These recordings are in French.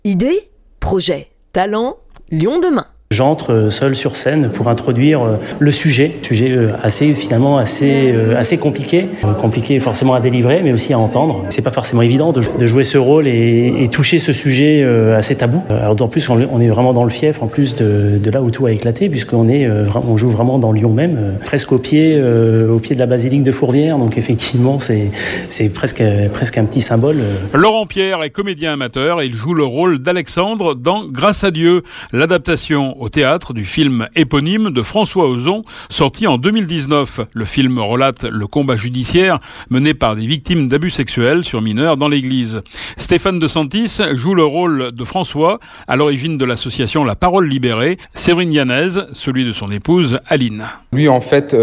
Idée, projet, talent, Lyon demain. J'entre seul sur scène pour introduire le sujet assez compliqué, compliqué forcément à délivrer, mais aussi à entendre. C'est pas forcément évident de jouer ce rôle et toucher ce sujet assez tabou. Alors en plus, on est vraiment dans le fief, en plus de là où tout a éclaté, puisqu'on joue vraiment dans Lyon même, presque au pied de la basilique de Fourvière. Donc effectivement, c'est presque un petit symbole. Laurent Pierre est comédien amateur et il joue le rôle d'Alexandre dans Grâce à Dieu, l'adaptation au théâtre du film éponyme de François Ozon, sorti en 2019. Le film relate le combat judiciaire mené par des victimes d'abus sexuels sur mineurs dans l'église. Stéphane De Santis joue le rôle de François, à l'origine de l'association La Parole Libérée, Séverine Yanez, celui de son épouse Aline. Lui, en fait,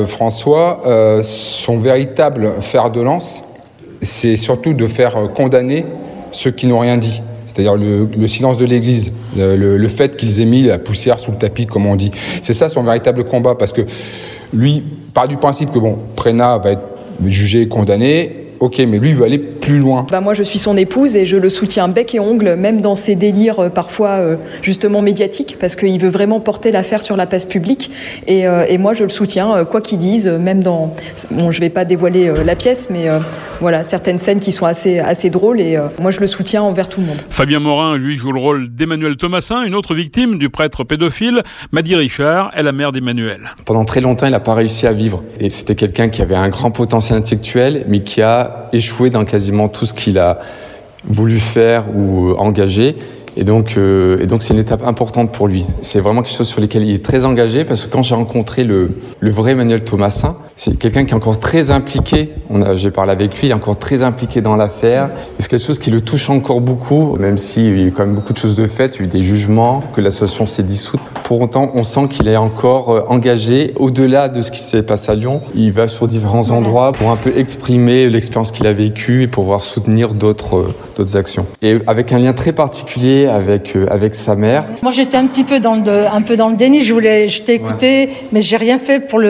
François, son véritable fer de lance, c'est surtout de faire condamner ceux qui n'ont rien dit. C'est-à-dire le silence de l'Église, le fait qu'ils aient mis la poussière sous le tapis, comme on dit. C'est ça son véritable combat, parce que lui part du principe que Prénat va être jugé et condamné. Ok, mais lui, il veut aller plus loin. Moi, je suis son épouse et je le soutiens bec et ongle, même dans ses délires parfois justement médiatiques, parce qu'il veut vraiment porter l'affaire sur la place publique. Et moi, je le soutiens, quoi qu'il dise, même dans... Bon, je ne vais pas dévoiler la pièce, mais voilà, certaines scènes qui sont assez drôles. Et moi, je le soutiens envers tout le monde. Fabien Morin, lui, joue le rôle d'Emmanuel Thomassin, une autre victime du prêtre pédophile. Maddy Richard est la mère d'Emmanuel. Pendant très longtemps, il n'a pas réussi à vivre. Et c'était quelqu'un qui avait un grand potentiel intellectuel, mais qui a échoué dans quasiment tout ce qu'il a voulu faire ou engager. Et donc c'est une étape importante pour lui. C'est vraiment quelque chose sur lequel il est très engagé, parce que quand j'ai rencontré le vrai Emmanuel Thomassin, c'est quelqu'un qui est encore très impliqué. J'ai parlé avec lui, il est encore très impliqué dans l'affaire. C'est quelque chose qui le touche encore beaucoup, même s'il y a eu quand même beaucoup de choses de faites, il y a eu des jugements, que l'association s'est dissoute. Pour autant, on sent qu'il est encore engagé au-delà de ce qui s'est passé à Lyon. Il va sur différents endroits pour un peu exprimer l'expérience qu'il a vécue et pour pouvoir soutenir d'autres actions. Et avec un lien très particulier avec sa mère. Moi, j'étais un peu dans le déni. Je t'ai écouté, mais j'ai rien fait pour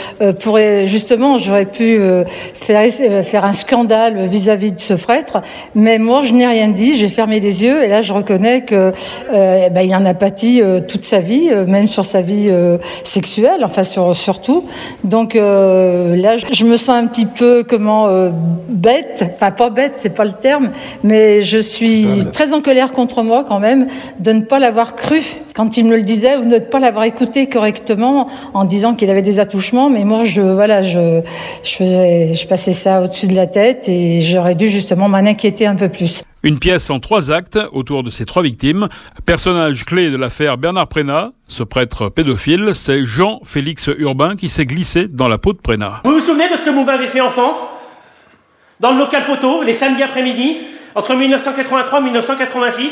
justement, j'aurais pu faire un scandale vis-à-vis de ce prêtre. Mais moi, je n'ai rien dit. J'ai fermé les yeux et là, je reconnais que il en a pâti toute sa vie, même sur sa vie sexuelle, enfin sur tout. Donc là, je me sens un petit peu bête. Enfin, pas bête, c'est pas le terme, mais je suis très en colère contre moi quand même de ne pas l'avoir cru quand il me le disait, ou de ne pas l'avoir écouté correctement en disant qu'il avait des attouchements. Mais moi, je passais ça au-dessus de la tête et j'aurais dû justement m'en inquiéter un peu plus. Une pièce en 3 actes autour de ces 3 victimes. Personnage clé de l'affaire Bernard Prénat, ce prêtre pédophile, c'est Jean-Félix Urbain qui s'est glissé dans la peau de Prénat. Vous vous souvenez de ce que vous m'avez fait enfant ? Dans le local photo, les samedis après-midi, entre 1983 et 1986 ?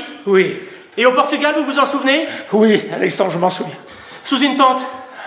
Oui. Et au Portugal, vous vous en souvenez ? Oui, Alexandre, je m'en souviens. Sous une tente.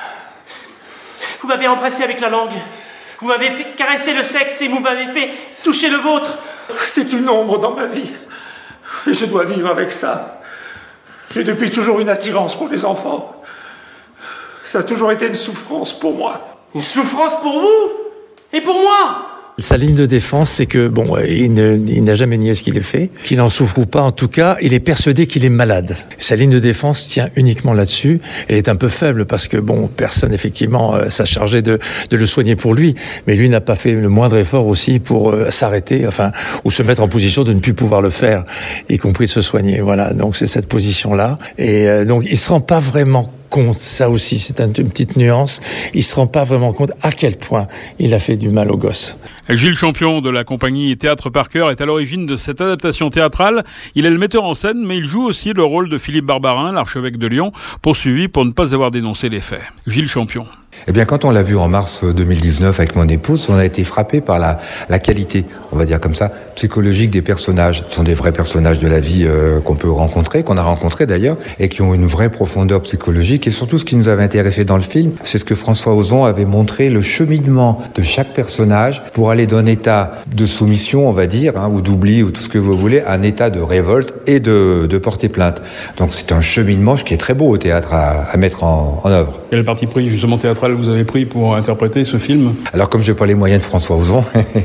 Vous m'avez embrassé avec la langue. Vous m'avez fait caresser le sexe et vous m'avez fait toucher le vôtre. C'est une ombre dans ma vie. Et je dois vivre avec ça. J'ai depuis toujours une attirance pour les enfants. Ça a toujours été une souffrance pour moi. Une souffrance pour vous ? Et pour moi ? Sa ligne de défense, c'est que il n'a jamais nié ce qu'il a fait, qu'il en souffre ou pas. En tout cas, il est persuadé qu'il est malade. Sa ligne de défense tient uniquement là-dessus. Elle est un peu faible parce que personne effectivement s'est chargé de le soigner pour lui, mais lui n'a pas fait le moindre effort aussi pour s'arrêter, ou se mettre en position de ne plus pouvoir le faire, y compris de se soigner. Voilà. Donc c'est cette position-là, et donc il se rend pas vraiment compte, ça aussi, c'est une petite nuance. Il se rend pas vraiment compte à quel point il a fait du mal aux gosses. Gilles Champion de la compagnie Théâtre par Cœur est à l'origine de cette adaptation théâtrale. Il est le metteur en scène, mais il joue aussi le rôle de Philippe Barbarin, l'archevêque de Lyon, poursuivi pour ne pas avoir dénoncé les faits. Gilles Champion. Eh bien, quand on l'a vu en mars 2019 avec mon épouse, on a été frappé par la qualité, on va dire comme ça, psychologique des personnages. Ce sont des vrais personnages de la vie qu'on peut rencontrer, qu'on a rencontrés d'ailleurs, et qui ont une vraie profondeur psychologique. Et surtout, ce qui nous avait intéressé dans le film, c'est ce que François Ozon avait montré, le cheminement de chaque personnage pour aller d'un état de soumission, on va dire, ou d'oubli, ou tout ce que vous voulez, à un état de révolte et de porter plainte. Donc c'est un cheminement qui est très beau au théâtre à mettre en œuvre. Quel parti pris justement théâtral théâtrale vous avez pris pour interpréter ce film? Alors, comme je n'ai pas les moyens de François Ozon,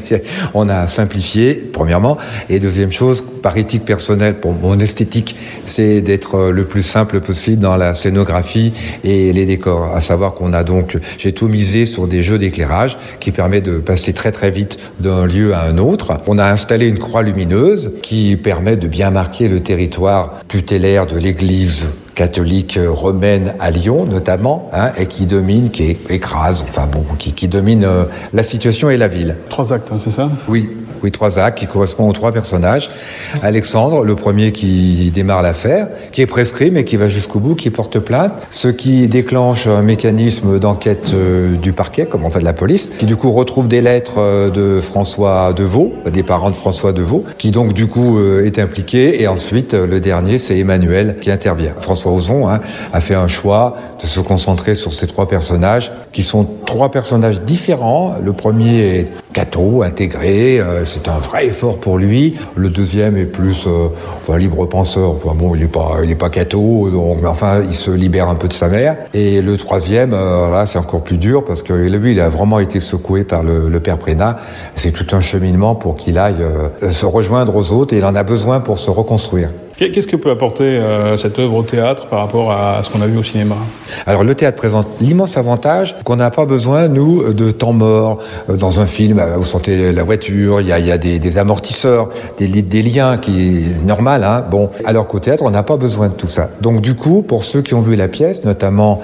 on a simplifié, premièrement. Et deuxième chose, par éthique personnelle, pour mon esthétique, c'est d'être le plus simple possible dans la scénographie et les décors. À savoir qu'on a donc, j'ai tout misé sur des jeux d'éclairage qui permet de passer très très vite d'un lieu à un autre. On a installé une croix lumineuse qui permet de bien marquer le territoire tutélaire de l'église catholique romaine à Lyon notamment, et qui domine, qui écrase, qui domine la situation et la ville. 3 actes, c'est ça? Oui, 3 actes qui correspondent aux 3 personnages. Alexandre, le premier qui démarre l'affaire, qui est prescrit mais qui va jusqu'au bout, qui porte plainte, ce qui déclenche un mécanisme d'enquête du parquet, comme on fait de la police, qui du coup retrouve des lettres de François Deveau, des parents de François Deveau, qui donc du coup est impliqué, et ensuite le dernier c'est Emmanuel qui intervient. François Ozon a fait un choix de se concentrer sur ces 3 personnages, qui sont 3 personnages différents. Le premier est catho, intégré, c'est un vrai effort pour lui. Le deuxième est plus libre penseur. Bon, il est pas catho, donc il se libère un peu de sa mère. Et le troisième, là, c'est encore plus dur parce que lui, il a vraiment été secoué par le père Prénat. C'est tout un cheminement pour qu'il aille se rejoindre aux autres, et il en a besoin pour se reconstruire. Qu'est-ce que peut apporter cette œuvre au théâtre par rapport à ce qu'on a vu au cinéma? Alors le théâtre présente l'immense avantage qu'on n'a pas besoin, nous, de temps mort. Dans un film, vous sentez la voiture, il y a des amortisseurs, des liens qui est normal. Bon, alors qu'au théâtre, on n'a pas besoin de tout ça. Donc du coup, pour ceux qui ont vu la pièce, notamment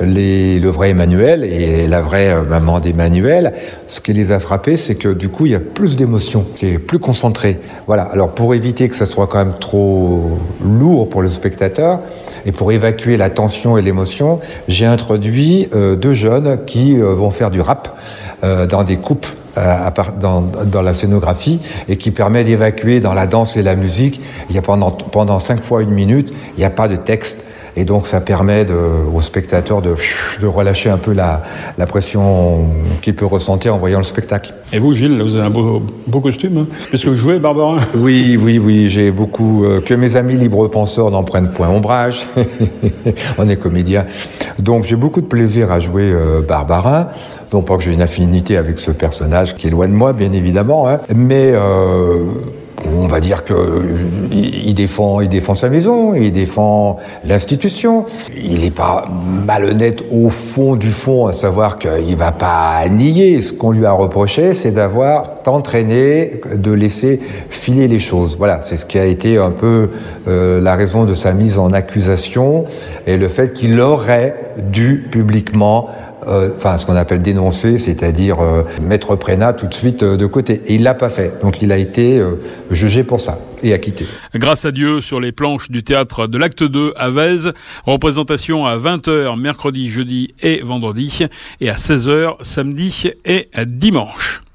le vrai Emmanuel et la vraie maman d'Emmanuel, ce qui les a frappés, c'est que du coup, il y a plus d'émotions, c'est plus concentré. Voilà. Alors pour éviter que ça soit quand même trop lourd pour le spectateur, et pour évacuer la tension et l'émotion, j'ai introduit 2 jeunes qui vont faire du rap dans des coupes dans la scénographie, et qui permet d'évacuer dans la danse et la musique. Il y a pendant 5 fois 1 minute, il n'y a pas de texte. Et donc ça permet au spectateur de relâcher un peu la pression qu'il peut ressentir en voyant le spectacle. Et vous, Gilles, vous avez un beau costume, puisque vous jouez Barbarin. Oui, j'ai beaucoup... que mes amis libre-penseurs n'en prennent point ombrage. On est comédien. Donc j'ai beaucoup de plaisir à jouer Barbarin. Non pas que j'ai une affinité avec ce personnage qui est loin de moi, bien évidemment, mais... on va dire que il défend sa maison, il défend l'institution. Il n'est pas malhonnête au fond du fond, à savoir qu'il va pas nier. Ce qu'on lui a reproché, c'est d'avoir entraîné, de laisser filer les choses. Voilà, c'est ce qui a été un peu la raison de sa mise en accusation, et le fait qu'il aurait dû publiquement ce qu'on appelle dénoncer, c'est-à-dire mettre Prénat tout de suite de côté. Et il l'a pas fait. Donc il a été jugé pour ça et acquitté. Grâce à Dieu, sur les planches du théâtre de l'Acte 2 à Vèze. Représentation à 20h mercredi, jeudi et vendredi, et à 16h samedi et dimanche.